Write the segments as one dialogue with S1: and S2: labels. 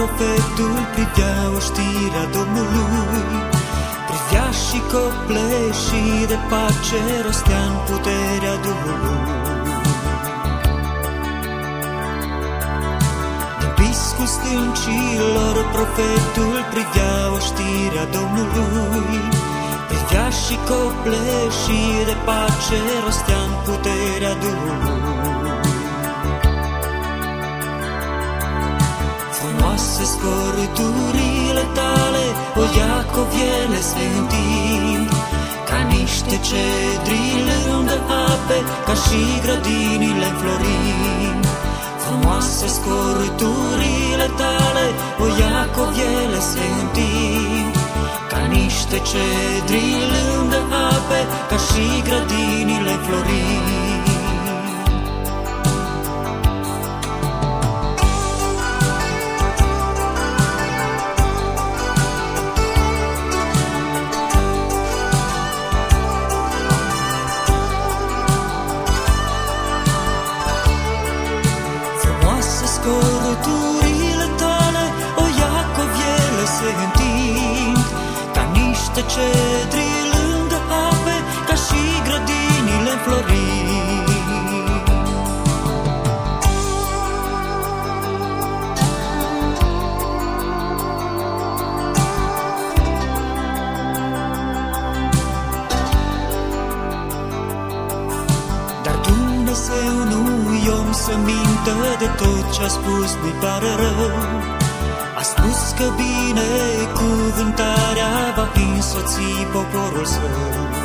S1: profetul privea oștirea Domnului, privea și copleșii de pace rostea în puterea Duhului. Din piscul stâncilor profetul privea oștirea Domnului, privea și copleșii de pace rostea în puterea Duhului. Frumoase scorturile tale, o Iacov, ele se întind ca niște cedri lângă ape, ca și grădinile înflorind. Frumoase scorturile tale, o Iacov, ele se întind ca niște cedri lângă ape, ca și grădinile înflorind. Scorturile tale, o Iacov, ele se întind ca niște cedri lângă ape, ca și grădinile înflorind. Dar Dumnezeu nu-i om să mintă, de tot ce-a spus nu-i pare rău. A spus că binecuvântarea va însoți poporul său.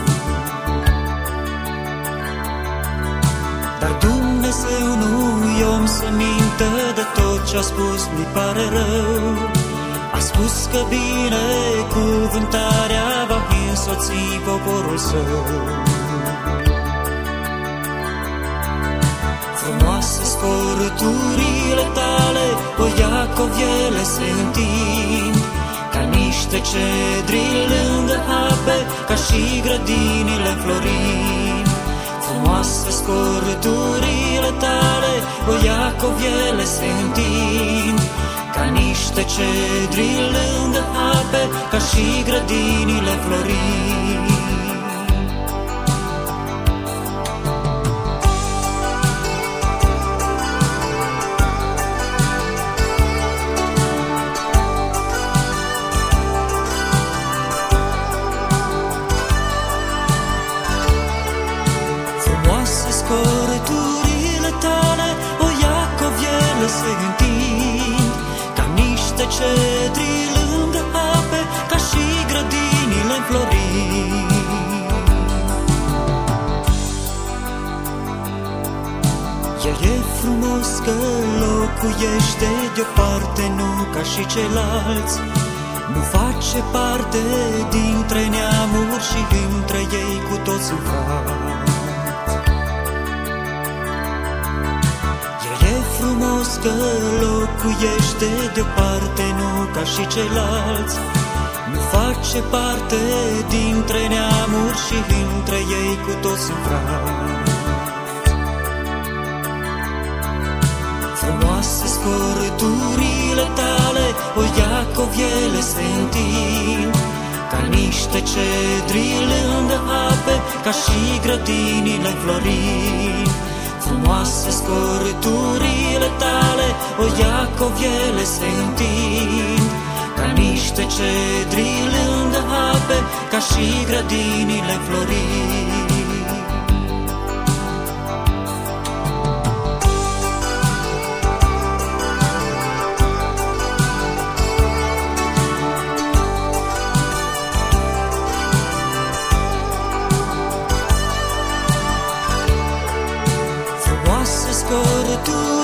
S1: Dar Dumnezeu nu-i om să mintă, de tot ce-a spus nu-i pare rău. A spus că binecuvântarea va însoți poporul său. Frumoase scorturile tale, o Iacov, ele se întind ca niște cedri lângă ape, ca și grădinile înflorind. Frumoase scorturile tale, o Iacov, ele se întind ca niște cedri lângă ape, ca și grădinile înflorind. Scorturile tale, o Iacov, ele se întind ca niște cedri lângă ape, ca și grădinile înflorind. El e frumos că locuiește de-o parte, nu ca și ceilalți. Nu face parte dintre neamuri și între ei cu toți în frați. Frumos că locuiește de-o parte, nu ca și ceilalți. Nu face parte dintre neamuri și între ei cu toți sunt frați. Frumoase scorturile tale, o Iacov, ele se întind ca niște cedri lângă ape, ca și grădinile înflorind. Frumoase scorturile tale, o Iacov, ele se întind ca niște cedri lângă ape, ca și grădinile înflorind. Scorturile